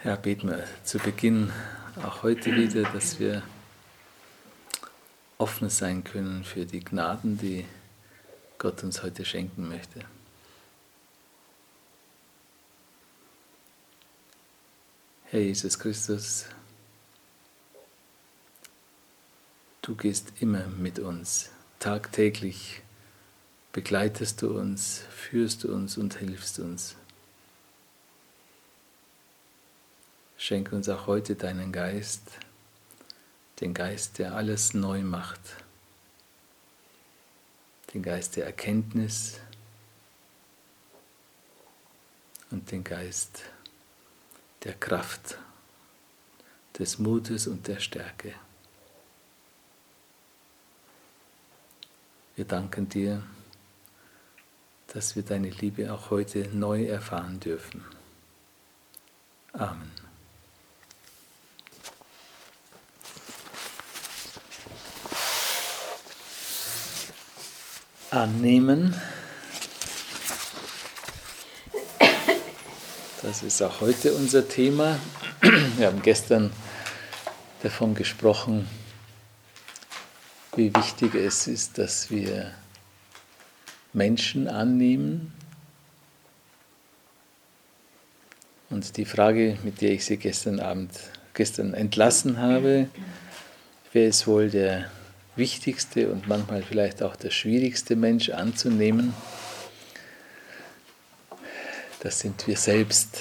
Ja, beten wir zu Beginn auch heute wieder, dass wir offen sein können für die Gnaden, die Gott uns heute schenken möchte. Herr Jesus Christus, du gehst immer mit uns. Tagtäglich begleitest du uns, führst du uns und hilfst uns. Schenke uns auch heute deinen Geist, den Geist, der alles neu macht, den Geist der Erkenntnis und den Geist der Kraft, des Mutes und der Stärke. Wir danken dir, dass wir deine Liebe auch heute neu erfahren dürfen. Amen. Annehmen. Das ist auch heute unser Thema. Wir haben gestern davon gesprochen, wie wichtig es ist, dass wir Menschen annehmen. Und die Frage, mit der ich Sie gestern entlassen habe, wer ist wohl der wichtigste und manchmal vielleicht auch der schwierigste Mensch anzunehmen? Das sind wir selbst.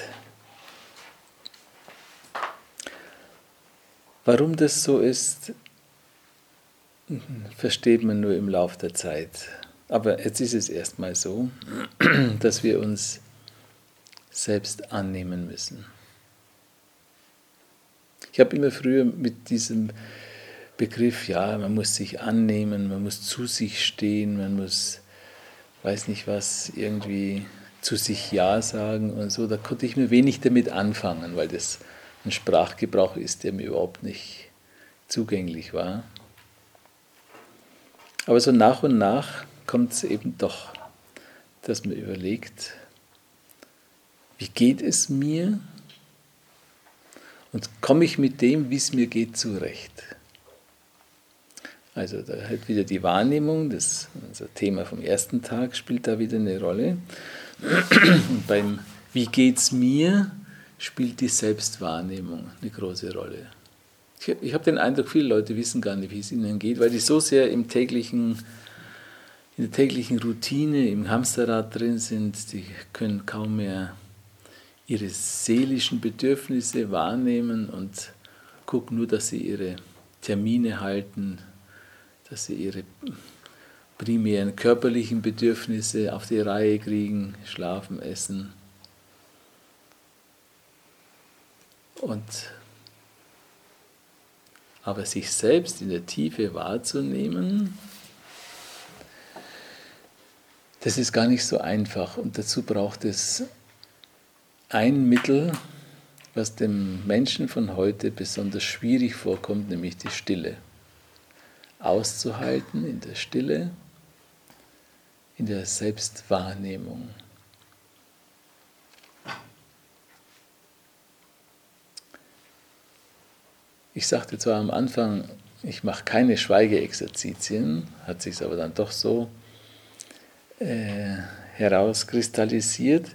Warum das so ist, versteht man nur im Lauf der Zeit. Aber jetzt ist es erstmal so, dass wir uns selbst annehmen müssen. Ich habe immer früher mit diesem Begriff, ja, man muss sich annehmen, man muss zu sich stehen, man muss, weiß nicht was, irgendwie zu sich Ja sagen und so, da konnte ich mir wenig damit anfangen, weil das ein Sprachgebrauch ist, der mir überhaupt nicht zugänglich war. Aber so nach und nach kommt es eben doch, dass man überlegt, wie geht es mir und komme ich mit dem, wie es mir geht, zurecht. Also da halt wieder die Wahrnehmung, unser Thema vom ersten Tag spielt da wieder eine Rolle. Und beim Wie geht's mir spielt die Selbstwahrnehmung eine große Rolle. Ich habe den Eindruck, viele Leute wissen gar nicht, wie es ihnen geht, weil die so sehr in der täglichen Routine, im Hamsterrad drin sind, die können kaum mehr ihre seelischen Bedürfnisse wahrnehmen und gucken nur, dass sie ihre Termine halten, dass sie ihre primären körperlichen Bedürfnisse auf die Reihe kriegen, schlafen, essen. Aber sich selbst in der Tiefe wahrzunehmen, das ist gar nicht so einfach. Und dazu braucht es ein Mittel, was dem Menschen von heute besonders schwierig vorkommt, nämlich die Stille. Auszuhalten in der Stille, in der Selbstwahrnehmung. Ich sagte zwar am Anfang, ich mache keine Schweigeexerzitien, hat sich aber dann doch so herauskristallisiert.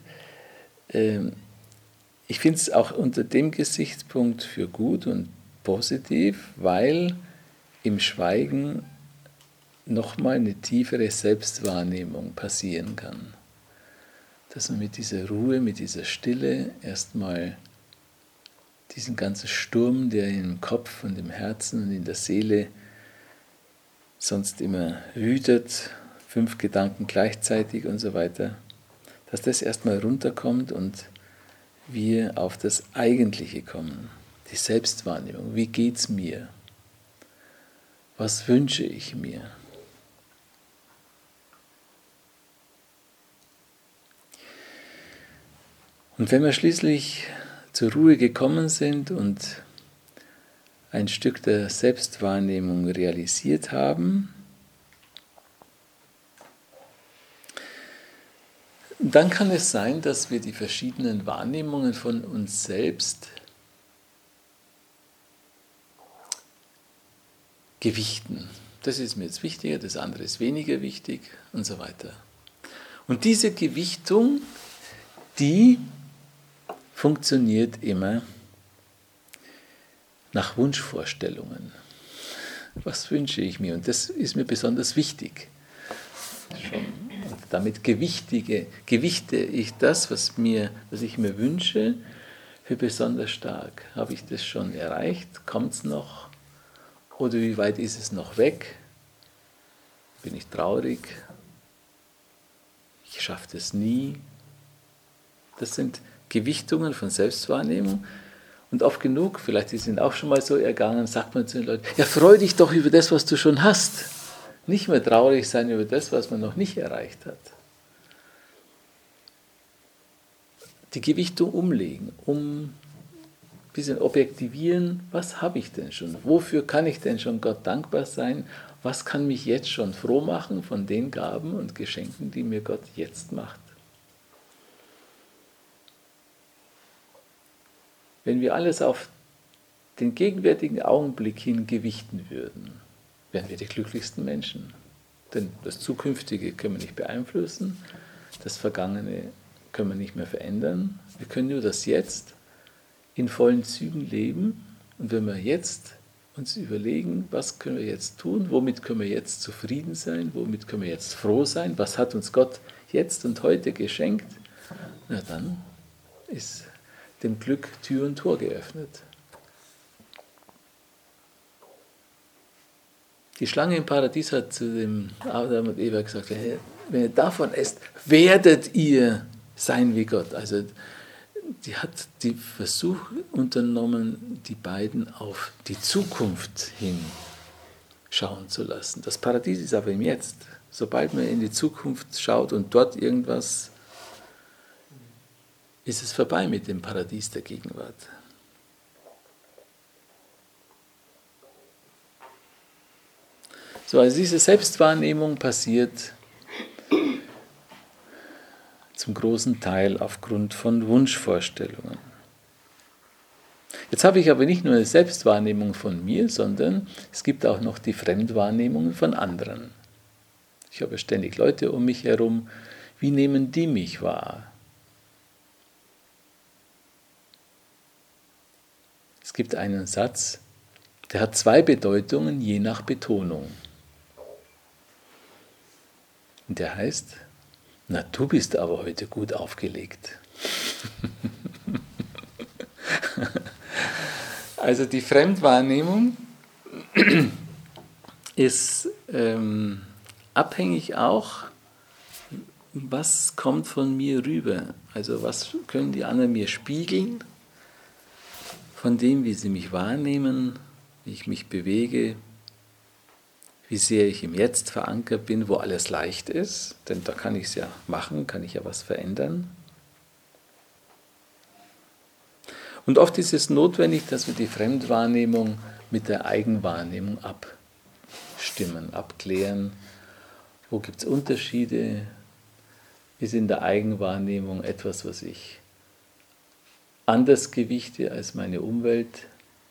Ich finde es auch unter dem Gesichtspunkt für gut und positiv, weil im Schweigen nochmal eine tiefere Selbstwahrnehmung passieren kann. Dass man mit dieser Ruhe, mit dieser Stille erstmal diesen ganzen Sturm, der im Kopf und im Herzen und in der Seele sonst immer wütet, 5 Gedanken gleichzeitig und so weiter, dass das erstmal runterkommt und wir auf das Eigentliche kommen, die Selbstwahrnehmung. Wie geht's mir? Was wünsche ich mir? Und wenn wir schließlich zur Ruhe gekommen sind und ein Stück der Selbstwahrnehmung realisiert haben, dann kann es sein, dass wir die verschiedenen Wahrnehmungen von uns selbst gewichten. Das ist mir jetzt wichtiger, das andere ist weniger wichtig und so weiter. Und diese Gewichtung, die funktioniert immer nach Wunschvorstellungen. Was wünsche ich mir? Und das ist mir besonders wichtig. Und damit gewichte ich das, was ich mir wünsche, für besonders stark. Habe ich das schon erreicht? Kommt es noch? Oder wie weit ist es noch weg? Bin ich traurig? Ich schaffe das nie. Das sind Gewichtungen von Selbstwahrnehmung. Und oft genug, vielleicht die sind auch schon mal so ergangen, sagt man zu den Leuten, ja, freu dich doch über das, was du schon hast. Nicht mehr traurig sein über das, was man noch nicht erreicht hat. Die Gewichtung umlegen, ein bisschen objektivieren, was habe ich denn schon? Wofür kann ich denn schon Gott dankbar sein? Was kann mich jetzt schon froh machen von den Gaben und Geschenken, die mir Gott jetzt macht? Wenn wir alles auf den gegenwärtigen Augenblick hin gewichten würden, wären wir die glücklichsten Menschen. Denn das Zukünftige können wir nicht beeinflussen, das Vergangene können wir nicht mehr verändern. Wir können nur das Jetzt in vollen Zügen leben. Und wenn wir jetzt uns überlegen, was können wir jetzt tun, womit können wir jetzt zufrieden sein, womit können wir jetzt froh sein, was hat uns Gott jetzt und heute geschenkt, na dann ist dem Glück Tür und Tor geöffnet. Die Schlange im Paradies hat zu dem Adam und Eva gesagt, wenn ihr davon esst, werdet ihr sein wie Gott. Also die hat die Versuch unternommen, die beiden auf die Zukunft hin schauen zu lassen. Das Paradies ist aber im Jetzt. Sobald man in die Zukunft schaut und dort irgendwas, ist es vorbei mit dem Paradies der Gegenwart. So, also diese Selbstwahrnehmung passiert zum großen Teil aufgrund von Wunschvorstellungen. Jetzt habe ich aber nicht nur eine Selbstwahrnehmung von mir, sondern es gibt auch noch die Fremdwahrnehmung von anderen. Ich habe ständig Leute um mich herum. Wie nehmen die mich wahr? Es gibt einen Satz, der hat zwei Bedeutungen, je nach Betonung. Und der heißt, na, du bist aber heute gut aufgelegt. Also die Fremdwahrnehmung ist abhängig auch, was kommt von mir rüber. Also was können die anderen mir spiegeln, von dem, wie sie mich wahrnehmen, wie ich mich bewege, wie sehr ich im Jetzt verankert bin, wo alles leicht ist, denn da kann ich es ja machen, kann ich ja was verändern. Und oft ist es notwendig, dass wir die Fremdwahrnehmung mit der Eigenwahrnehmung abstimmen, abklären. Wo gibt es Unterschiede? Ist in der Eigenwahrnehmung etwas, was ich anders gewichte als meine Umwelt?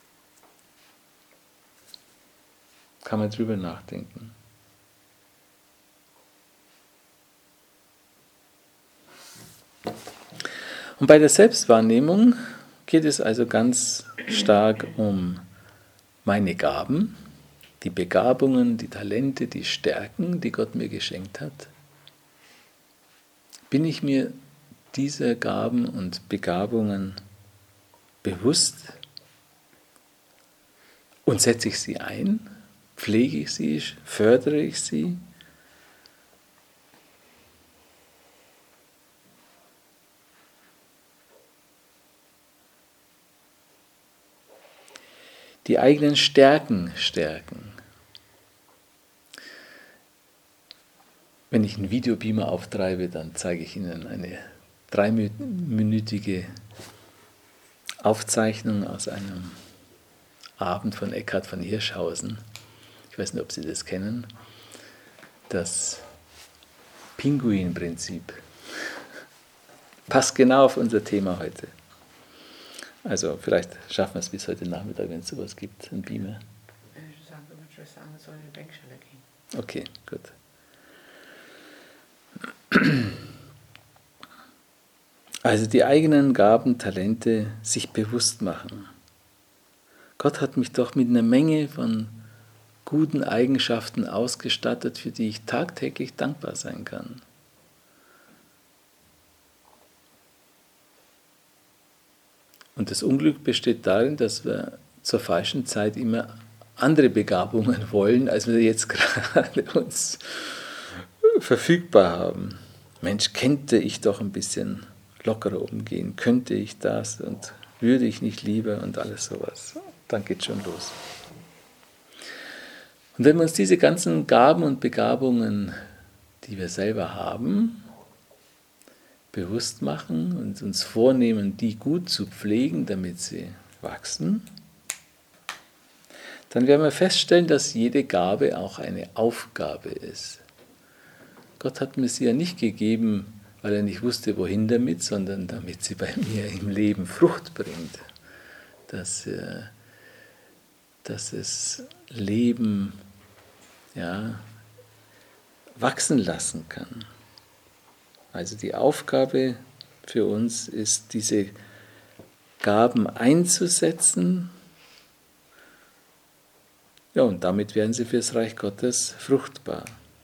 Kann man drüber nachdenken. Und bei der Selbstwahrnehmung geht es also ganz stark um meine Gaben, die Begabungen, die Talente, die Stärken, die Gott mir geschenkt hat. Bin ich mir dieser Gaben und Begabungen bewusst und setze ich sie ein? Pflege ich sie? Fördere ich sie? Die eigenen Stärken stärken. Wenn ich einen Videobeamer auftreibe, dann zeige ich Ihnen eine 3-minütige Aufzeichnung aus einem Abend von Eckhard von Hirschhausen. Ich weiß nicht, ob Sie das kennen. Das Pinguin-Prinzip. Passt genau auf unser Thema heute. Also vielleicht schaffen wir es bis heute Nachmittag, wenn es sowas gibt, ein Beamer. sagen, es soll in die Denkschule gehen. Okay, gut. Also die eigenen Gaben, Talente sich bewusst machen. Gott hat mich doch mit einer Menge von guten Eigenschaften ausgestattet, für die ich tagtäglich dankbar sein kann. Und das Unglück besteht darin, dass wir zur falschen Zeit immer andere Begabungen wollen, als wir jetzt gerade uns verfügbar haben. Mensch, könnte ich doch ein bisschen lockerer umgehen, könnte ich das und würde ich nicht lieber und alles sowas. Dann geht schon los. Und wenn wir uns diese ganzen Gaben und Begabungen, die wir selber haben, bewusst machen und uns vornehmen, die gut zu pflegen, damit sie wachsen, dann werden wir feststellen, dass jede Gabe auch eine Aufgabe ist. Gott hat mir sie ja nicht gegeben, weil er nicht wusste, wohin damit, sondern damit sie bei mir im Leben Frucht bringt. Dass es Leben wachsen lassen kann. Also die Aufgabe für uns ist, diese Gaben einzusetzen, ja, und damit werden sie fürs Reich Gottes fruchtbar.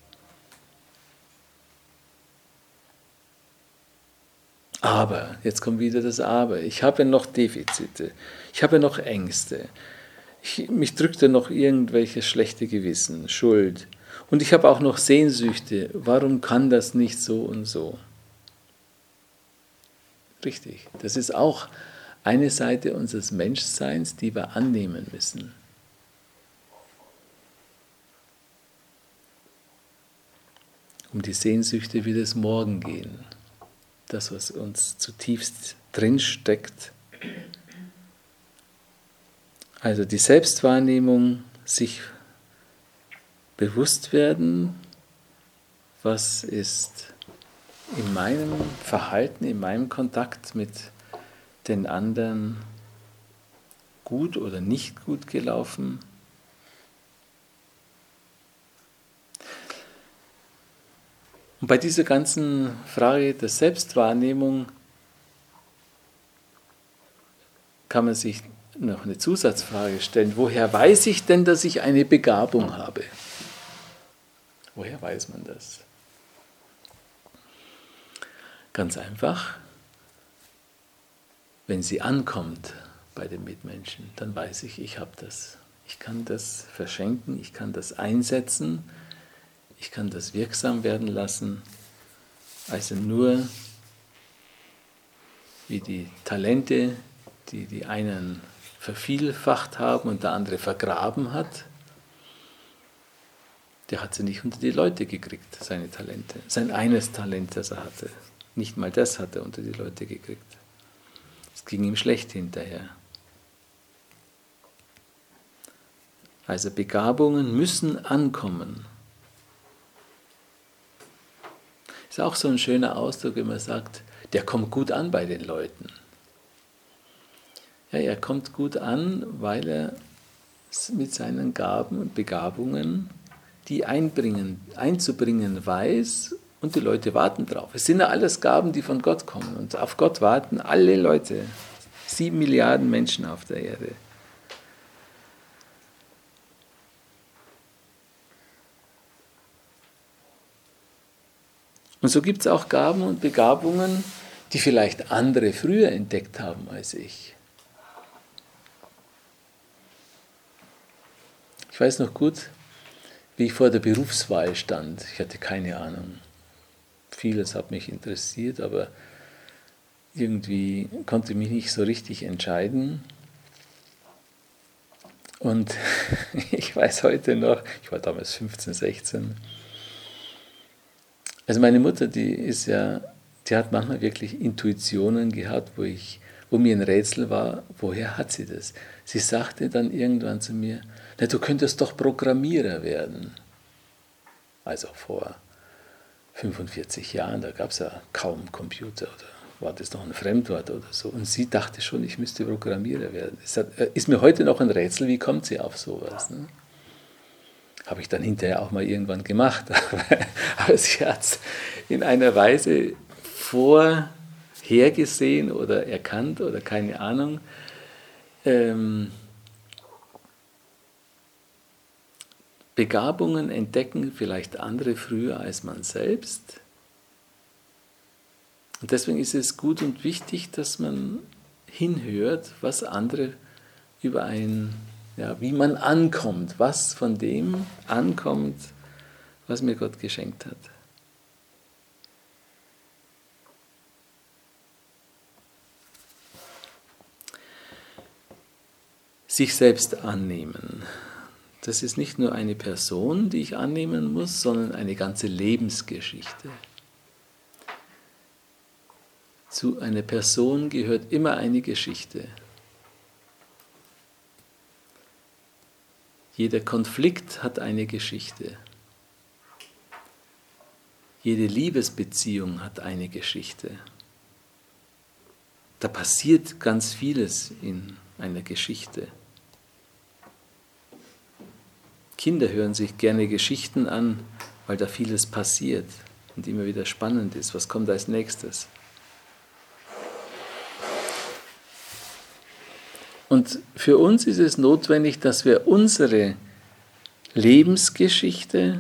Aber, jetzt kommt wieder das Aber, ich habe noch Defizite, ich habe noch Ängste, mich drückt ja noch irgendwelches schlechte Gewissen, Schuld und ich habe auch noch Sehnsüchte, warum kann das nicht so und so? Richtig, das ist auch eine Seite unseres Menschseins, die wir annehmen müssen. Um die Sehnsüchte wird es morgen gehen. Das, was uns zutiefst drin steckt. Also die Selbstwahrnehmung, sich bewusst werden, was ist in meinem Verhalten, in meinem Kontakt mit den anderen gut oder nicht gut gelaufen. Und bei dieser ganzen Frage der Selbstwahrnehmung kann man sich noch eine Zusatzfrage stellen. Woher weiß ich denn, dass ich eine Begabung habe? Woher weiß man das? Ganz einfach, wenn sie ankommt bei den Mitmenschen, dann weiß ich, ich habe das. Ich kann das verschenken, ich kann das einsetzen, ich kann das wirksam werden lassen. Also nur wie die Talente, die die einen vervielfacht haben und der andere vergraben hat, der hat sie nicht unter die Leute gekriegt, seine Talente. Sein eines Talent, das er hatte. Nicht mal das hat er unter die Leute gekriegt. Es ging ihm schlecht hinterher. Also Begabungen müssen ankommen. Ist auch so ein schöner Ausdruck, wenn man sagt, der kommt gut an bei den Leuten. Ja, er kommt gut an, weil er mit seinen Gaben und Begabungen die einzubringen weiß und die Leute warten drauf. Es sind ja alles Gaben, die von Gott kommen und auf Gott warten alle Leute, 7 Milliarden Menschen auf der Erde. Und so gibt es auch Gaben und Begabungen, die vielleicht andere früher entdeckt haben als ich. Ich weiß noch gut, wie ich vor der Berufswahl stand. Ich hatte keine Ahnung. Vieles hat mich interessiert, aber irgendwie konnte ich mich nicht so richtig entscheiden. Und ich weiß heute noch, ich war damals 15, 16. Also meine Mutter, die hat manchmal wirklich Intuitionen gehabt, wo mir ein Rätsel war, woher hat sie das? Sie sagte dann irgendwann zu mir, na, du könntest doch Programmierer werden. Also vor 45 Jahren, da gab es ja kaum Computer oder war das noch ein Fremdwort oder so. Und sie dachte schon, ich müsste Programmierer werden. Ist mir heute noch ein Rätsel, wie kommt sie auf sowas? Ne? Habe ich dann hinterher auch mal irgendwann gemacht. Aber sie hat es in einer Weise vorhergesehen oder erkannt oder keine Ahnung. Begabungen entdecken vielleicht andere früher als man selbst. Und deswegen ist es gut und wichtig, dass man hinhört, was andere über wie man ankommt, was von dem ankommt, was mir Gott geschenkt hat. Sich selbst annehmen. Das ist nicht nur eine Person, die ich annehmen muss, sondern eine ganze Lebensgeschichte. Zu einer Person gehört immer eine Geschichte. Jeder Konflikt hat eine Geschichte. Jede Liebesbeziehung hat eine Geschichte. Da passiert ganz vieles in einer Geschichte. Kinder hören sich gerne Geschichten an, weil da vieles passiert und immer wieder spannend ist. Was kommt als nächstes? Und für uns ist es notwendig, dass wir unsere Lebensgeschichte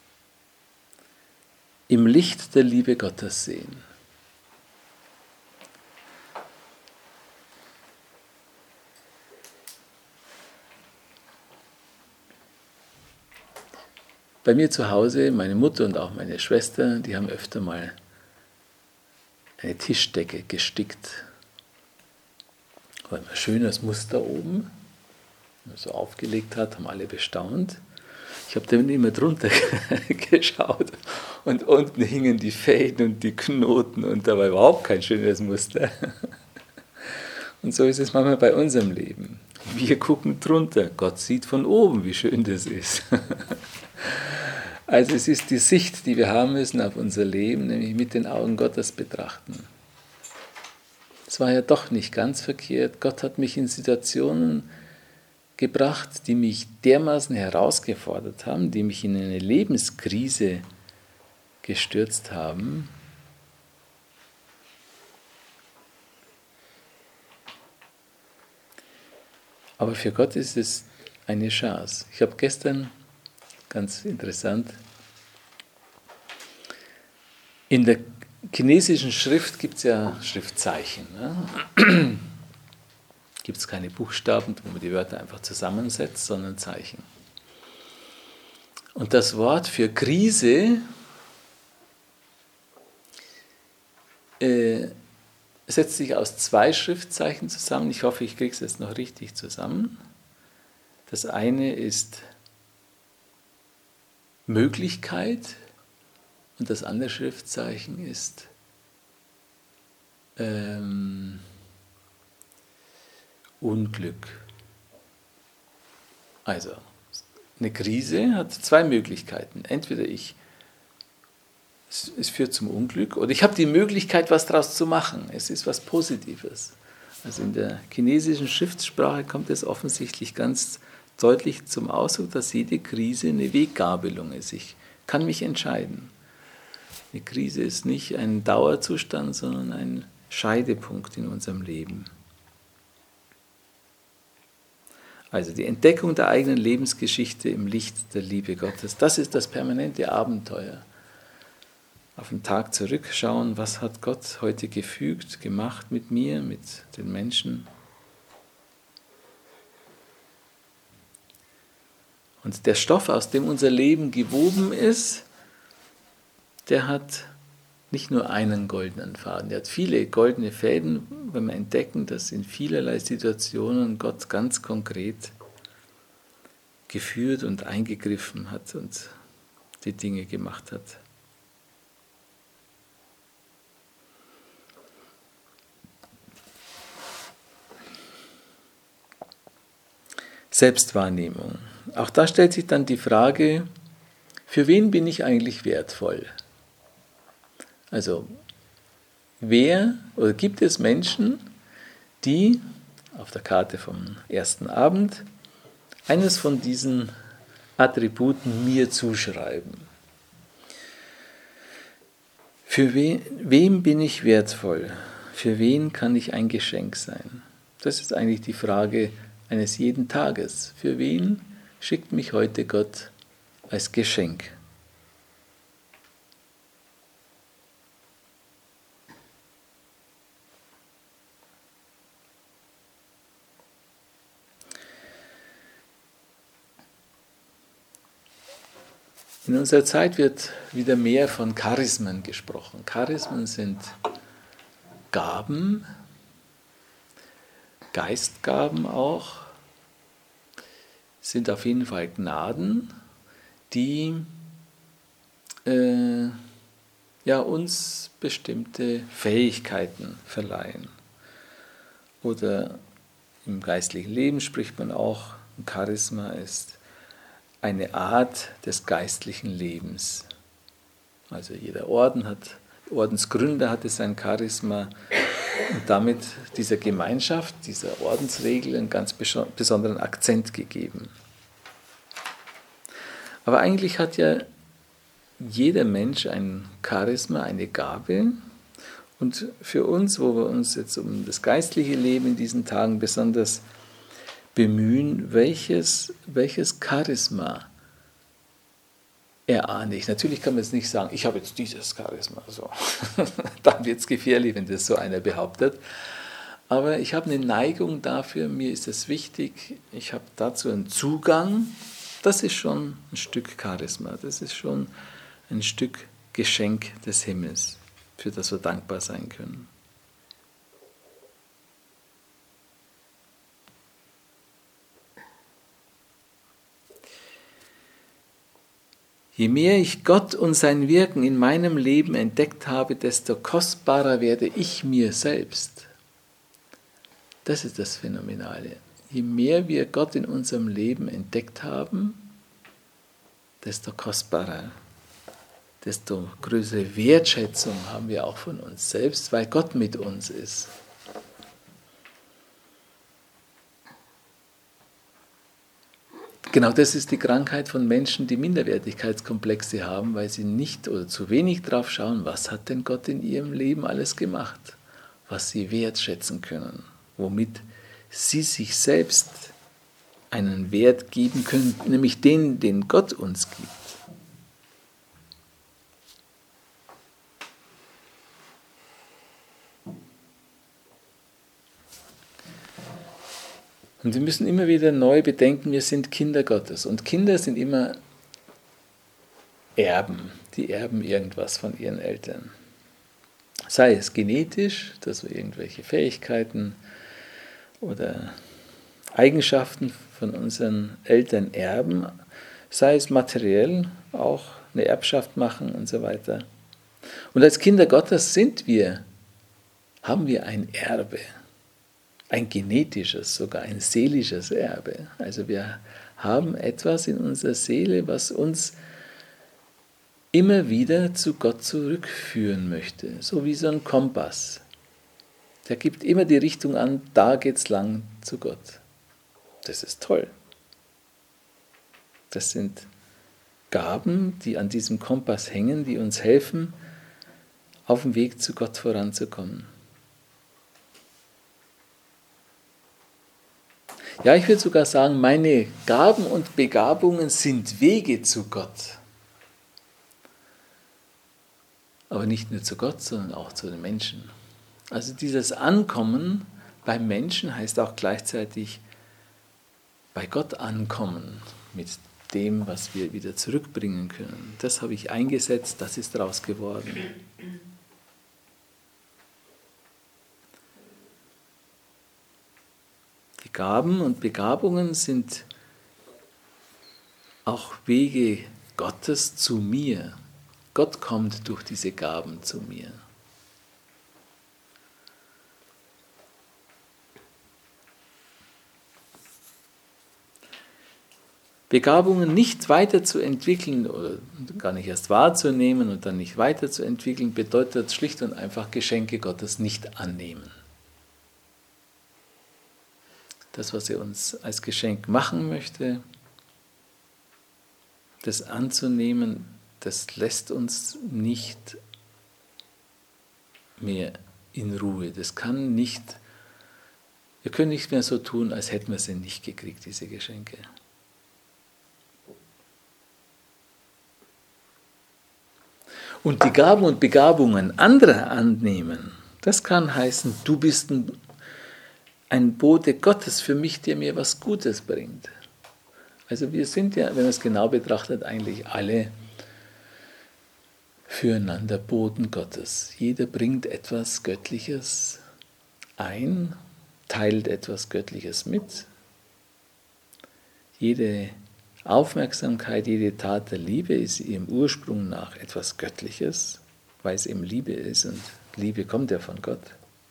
im Licht der Liebe Gottes sehen. Bei mir zu Hause, meine Mutter und auch meine Schwester, die haben öfter mal eine Tischdecke gestickt. War immer ein schönes Muster oben, so aufgelegt hat, haben alle bestaunt. Ich habe dann immer drunter geschaut und unten hingen die Fäden und die Knoten und da war überhaupt kein schönes Muster. Und so ist es manchmal bei unserem Leben. Wir gucken drunter, Gott sieht von oben, wie schön das ist. Also es ist die Sicht, die wir haben müssen auf unser Leben, nämlich mit den Augen Gottes betrachten. Es war ja doch nicht ganz verkehrt. Gott hat mich in Situationen gebracht, die mich dermaßen herausgefordert haben, die mich in eine Lebenskrise gestürzt haben. Aber für Gott ist es eine Chance. Ich habe gestern, ganz interessant, in der chinesischen Schrift gibt es ja Schriftzeichen. Ne? Gibt es keine Buchstaben, wo man die Wörter einfach zusammensetzt, sondern Zeichen. Und das Wort für Krise setzt sich aus 2 Schriftzeichen zusammen. Ich hoffe, ich kriege es jetzt noch richtig zusammen. Das eine ist Möglichkeit und das andere Schriftzeichen ist Unglück. Also, eine Krise hat 2 Möglichkeiten. Entweder es führt zum Unglück oder ich habe die Möglichkeit, was daraus zu machen. Es ist was Positives. Also in der chinesischen Schriftsprache kommt es offensichtlich ganz deutlich zum Ausdruck, dass jede Krise eine Weggabelung ist. Ich kann mich entscheiden. Eine Krise ist nicht ein Dauerzustand, sondern ein Scheidepunkt in unserem Leben. Also die Entdeckung der eigenen Lebensgeschichte im Licht der Liebe Gottes, das ist das permanente Abenteuer. Auf den Tag zurückschauen, was hat Gott heute gefügt, gemacht mit mir, mit den Menschen. Und der Stoff, aus dem unser Leben gewoben ist, der hat nicht nur einen goldenen Faden, der hat viele goldene Fäden, wenn wir entdecken, dass in vielerlei Situationen Gott ganz konkret geführt und eingegriffen hat und die Dinge gemacht hat. Selbstwahrnehmung. Auch da stellt sich dann die Frage, für wen bin ich eigentlich wertvoll? Also, wer oder gibt es Menschen, die auf der Karte vom ersten Abend eines von diesen Attributen mir zuschreiben. Für wem bin ich wertvoll? Für wen kann ich ein Geschenk sein? Das ist eigentlich die Frage eines jeden Tages. Für wen schickt mich heute Gott als Geschenk? In unserer Zeit wird wieder mehr von Charismen gesprochen. Charismen sind Gaben, Geistgaben auch, sind auf jeden Fall Gnaden, die uns bestimmte Fähigkeiten verleihen. Oder im geistlichen Leben spricht man auch, ein Charisma ist eine Art des geistlichen Lebens. Also jeder Ordensgründer hatte sein Charisma und damit dieser Gemeinschaft, dieser Ordensregel einen ganz besonderen Akzent gegeben. Aber eigentlich hat ja jeder Mensch ein Charisma, eine Gabe. Und für uns, wo wir uns jetzt um das geistliche Leben in diesen Tagen besonders bemühen, welches Charisma erahne ich. Natürlich kann man jetzt nicht sagen, ich habe jetzt dieses Charisma. So. Dann wird es gefährlich, wenn das so einer behauptet. Aber ich habe eine Neigung dafür, mir ist es wichtig, ich habe dazu einen Zugang. Das ist schon ein Stück Charisma, das ist schon ein Stück Geschenk des Himmels, für das wir dankbar sein können. Je mehr ich Gott und sein Wirken in meinem Leben entdeckt habe, desto kostbarer werde ich mir selbst. Das ist das Phänomenale. Je mehr wir Gott in unserem Leben entdeckt haben, desto kostbarer, desto größere Wertschätzung haben wir auch von uns selbst, weil Gott mit uns ist. Genau das ist die Krankheit von Menschen, die Minderwertigkeitskomplexe haben, weil sie nicht oder zu wenig drauf schauen, was hat denn Gott in ihrem Leben alles gemacht, was sie wertschätzen können, womit sie sich selbst einen Wert geben können, nämlich den Gott uns gibt. Und wir müssen immer wieder neu bedenken, wir sind Kinder Gottes. Und Kinder sind immer Erben, die erben irgendwas von ihren Eltern. Sei es genetisch, dass wir irgendwelche Fähigkeiten oder Eigenschaften von unseren Eltern erben, sei es materiell, auch eine Erbschaft machen und so weiter. Und als Kinder Gottes haben wir ein Erbe. Ein genetisches, sogar ein seelisches Erbe. Also wir haben etwas in unserer Seele, was uns immer wieder zu Gott zurückführen möchte. So wie so ein Kompass. Der gibt immer die Richtung an, da geht's lang zu Gott. Das ist toll. Das sind Gaben, die an diesem Kompass hängen, die uns helfen, auf dem Weg zu Gott voranzukommen. Ja, ich würde sogar sagen, meine Gaben und Begabungen sind Wege zu Gott. Aber nicht nur zu Gott, sondern auch zu den Menschen. Also dieses Ankommen beim Menschen heißt auch gleichzeitig bei Gott ankommen mit dem, was wir wieder zurückbringen können. Das habe ich eingesetzt, das ist daraus geworden. Die Gaben und Begabungen sind auch Wege Gottes zu mir. Gott kommt durch diese Gaben zu mir. Begabungen nicht weiterzuentwickeln oder gar nicht erst wahrzunehmen und dann nicht weiterzuentwickeln, bedeutet schlicht und einfach Geschenke Gottes nicht annehmen. Das, was er uns als Geschenk machen möchte, das anzunehmen, das lässt uns nicht mehr in Ruhe. Das kann nicht, wir können nicht mehr so tun, als hätten wir sie nicht gekriegt, diese Geschenke. Und die Gaben und Begabungen anderer annehmen, das kann heißen, du bist ein Bote Gottes für mich, der mir was Gutes bringt. Also wir sind ja, wenn man es genau betrachtet, eigentlich alle füreinander Boten Gottes. Jeder bringt etwas Göttliches ein, teilt etwas Göttliches mit. Jede Aufmerksamkeit, jede Tat der Liebe ist ihrem Ursprung nach etwas Göttliches, weil es eben Liebe ist und Liebe kommt ja von Gott.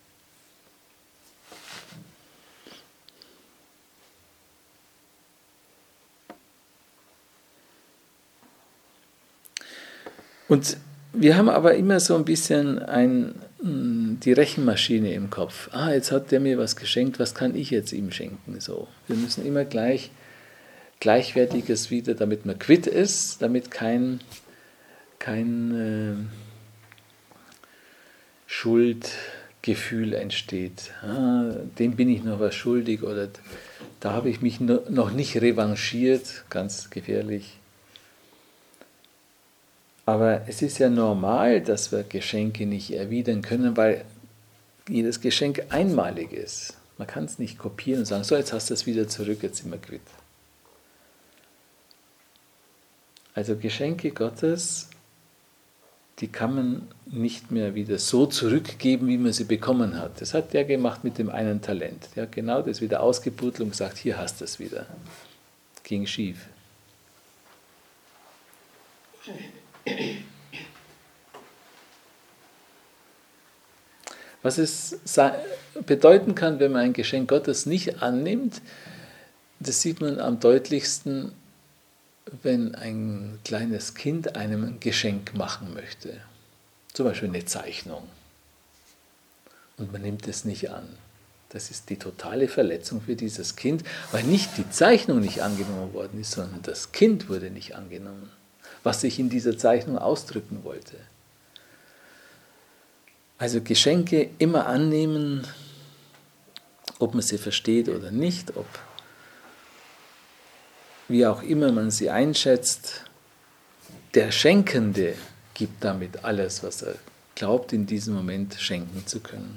Und wir haben aber immer so ein bisschen die Rechenmaschine im Kopf. Jetzt hat der mir was geschenkt, was kann ich jetzt ihm schenken? So. Wir müssen immer Gleichwertiges wieder, damit man quitt ist, damit kein Schuldgefühl entsteht. Dem bin ich noch was schuldig oder da habe ich mich noch nicht revanchiert, ganz gefährlich. Aber es ist ja normal, dass wir Geschenke nicht erwidern können, weil jedes Geschenk einmalig ist. Man kann es nicht kopieren und sagen, so jetzt hast du es wieder zurück, jetzt sind wir quitt. Also Geschenke Gottes, die kann man nicht mehr wieder so zurückgeben, wie man sie bekommen hat. Das hat der gemacht mit dem einen Talent. Der hat genau das wieder ausgebuddelt und gesagt, hier hast du es wieder. Ging schief. Was es bedeuten kann, wenn man ein Geschenk Gottes nicht annimmt, das sieht man am deutlichsten, wenn ein kleines Kind einem ein Geschenk machen möchte. Zum Beispiel eine Zeichnung. Und man nimmt es nicht an. Das ist die totale Verletzung für dieses Kind, weil nicht die Zeichnung nicht angenommen worden ist, sondern das Kind wurde nicht angenommen, was sich in dieser Zeichnung ausdrücken wollte. Also Geschenke immer annehmen, ob man sie versteht oder nicht, wie auch immer man sie einschätzt. Der Schenkende gibt damit alles, was er glaubt, in diesem Moment schenken zu können.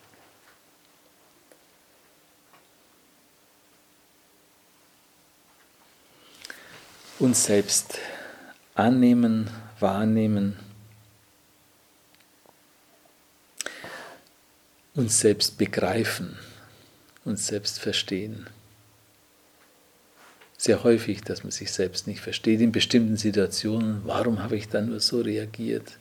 Uns selbst annehmen, wahrnehmen, uns selbst begreifen, uns selbst verstehen. Sehr häufig, dass man sich selbst nicht versteht in bestimmten Situationen. Warum habe ich dann nur so reagiert?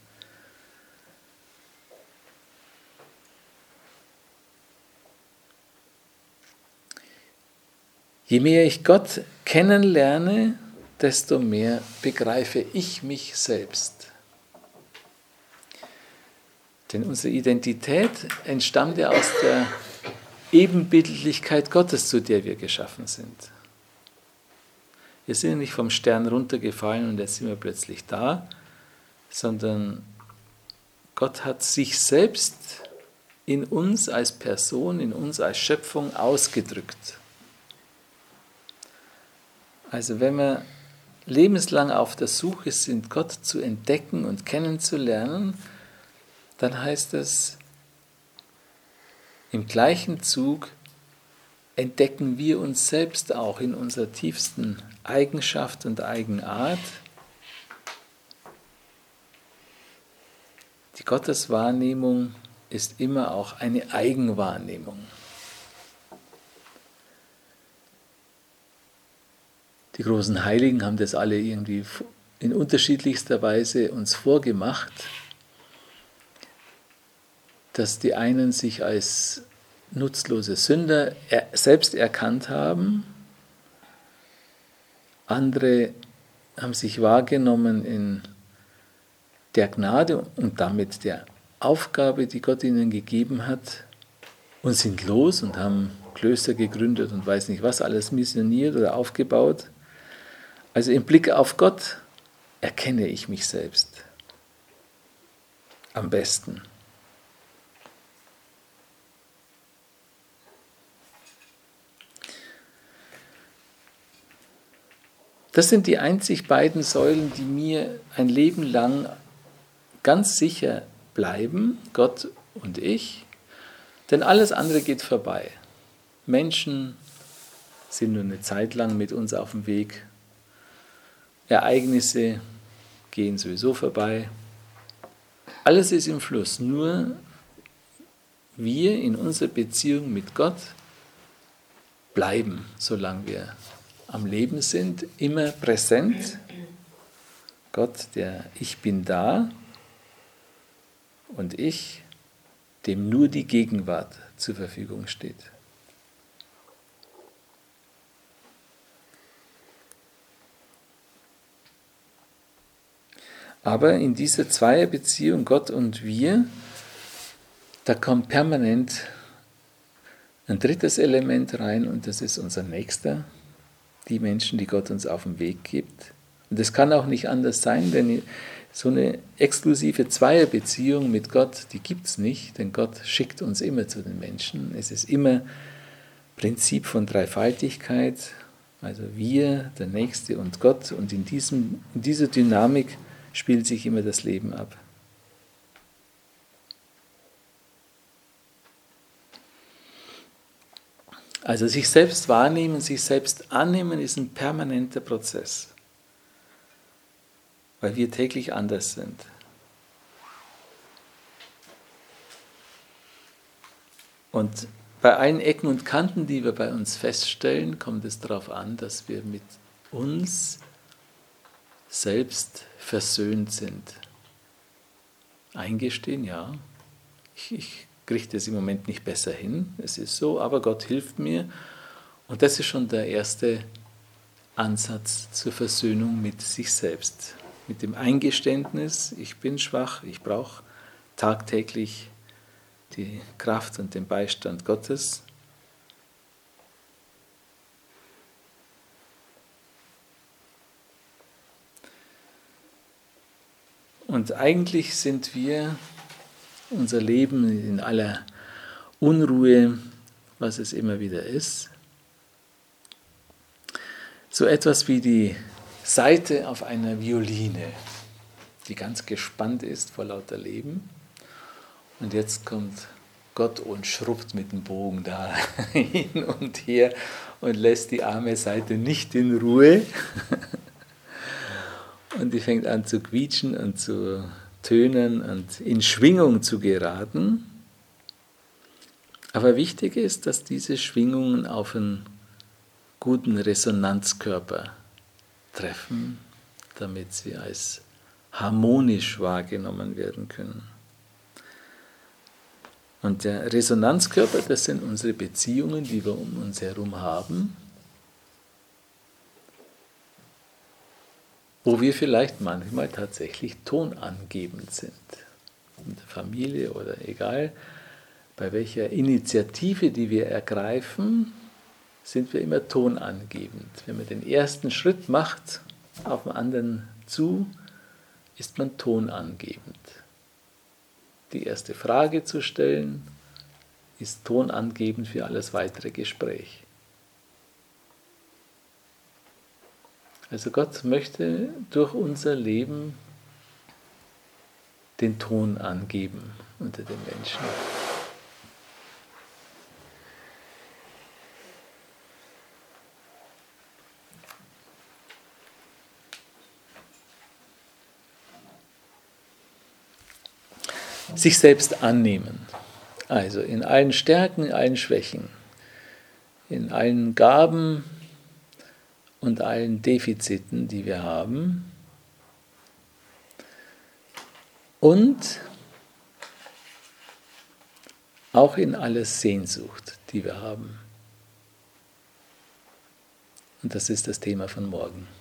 Je mehr ich Gott kennenlerne, desto mehr begreife ich mich selbst. Denn unsere Identität entstammt ja aus der Ebenbildlichkeit Gottes, zu der wir geschaffen sind. Wir sind nicht vom Stern runtergefallen und jetzt sind wir plötzlich da, sondern Gott hat sich selbst in uns als Person, in uns als Schöpfung ausgedrückt. Also wenn wir lebenslang auf der Suche sind, Gott zu entdecken und kennenzulernen, dann heißt es, im gleichen Zug entdecken wir uns selbst auch in unserer tiefsten Eigenschaft und Eigenart. Die Gotteswahrnehmung ist immer auch eine Eigenwahrnehmung. Die großen Heiligen haben das alle irgendwie in unterschiedlichster Weise uns vorgemacht, dass die einen sich als nutzlose Sünder selbst erkannt haben, andere haben sich wahrgenommen in der Gnade und damit der Aufgabe, die Gott ihnen gegeben hat, und sind los und haben Klöster gegründet und weiß nicht was, alles missioniert oder aufgebaut. Also im Blick auf Gott erkenne ich mich selbst am besten. Das sind die einzig beiden Säulen, die mir ein Leben lang ganz sicher bleiben, Gott und ich, denn alles andere geht vorbei. Menschen sind nur eine Zeit lang mit uns auf dem Weg. Ereignisse gehen sowieso vorbei. Alles ist im Fluss, nur wir in unserer Beziehung mit Gott bleiben, solange wir am Leben sind, immer präsent. Gott, der Ich bin da und ich, dem nur die Gegenwart zur Verfügung steht. Aber in dieser Zweierbeziehung Gott und wir, da kommt permanent ein drittes Element rein und das ist unser Nächster, die Menschen, die Gott uns auf den Weg gibt. Und das kann auch nicht anders sein, denn so eine exklusive Zweierbeziehung mit Gott, die gibt es nicht, denn Gott schickt uns immer zu den Menschen. Es ist immer Prinzip von Dreifaltigkeit, also wir, der Nächste und Gott. Und in dieser Dynamik spielt sich immer das Leben ab. Also sich selbst wahrnehmen, sich selbst annehmen, ist ein permanenter Prozess, weil wir täglich anders sind. Und bei allen Ecken und Kanten, die wir bei uns feststellen, kommt es darauf an, dass wir mit uns selbst versöhnt sind. Eingestehen, ja, ich kriege das im Moment nicht besser hin, es ist so, aber Gott hilft mir. Und das ist schon der erste Ansatz zur Versöhnung mit sich selbst. Mit dem Eingeständnis, ich bin schwach, ich brauche tagtäglich die Kraft und den Beistand Gottes. Und eigentlich sind wir unser Leben in aller Unruhe, was es immer wieder ist, so etwas wie die Saite auf einer Violine, die ganz gespannt ist vor lauter Leben. Und jetzt kommt Gott und schrubbt mit dem Bogen da hin und her und lässt die arme Saite nicht in Ruhe. Und die fängt an zu quietschen und zu tönen und in Schwingung zu geraten. Aber wichtig ist, dass diese Schwingungen auf einen guten Resonanzkörper treffen, damit sie als harmonisch wahrgenommen werden können. Und der Resonanzkörper, das sind unsere Beziehungen, die wir um uns herum haben, wo wir vielleicht manchmal tatsächlich tonangebend sind. In der Familie oder egal, bei welcher Initiative, die wir ergreifen, sind wir immer tonangebend. Wenn man den ersten Schritt macht, auf den anderen zu, ist man tonangebend. Die erste Frage zu stellen, ist tonangebend für alles weitere Gespräch. Also Gott möchte durch unser Leben den Ton angeben unter den Menschen. Sich selbst annehmen, also in allen Stärken, in allen Schwächen, in allen Gaben und allen Defiziten, die wir haben, und auch in aller Sehnsucht, die wir haben. Und das ist das Thema von morgen.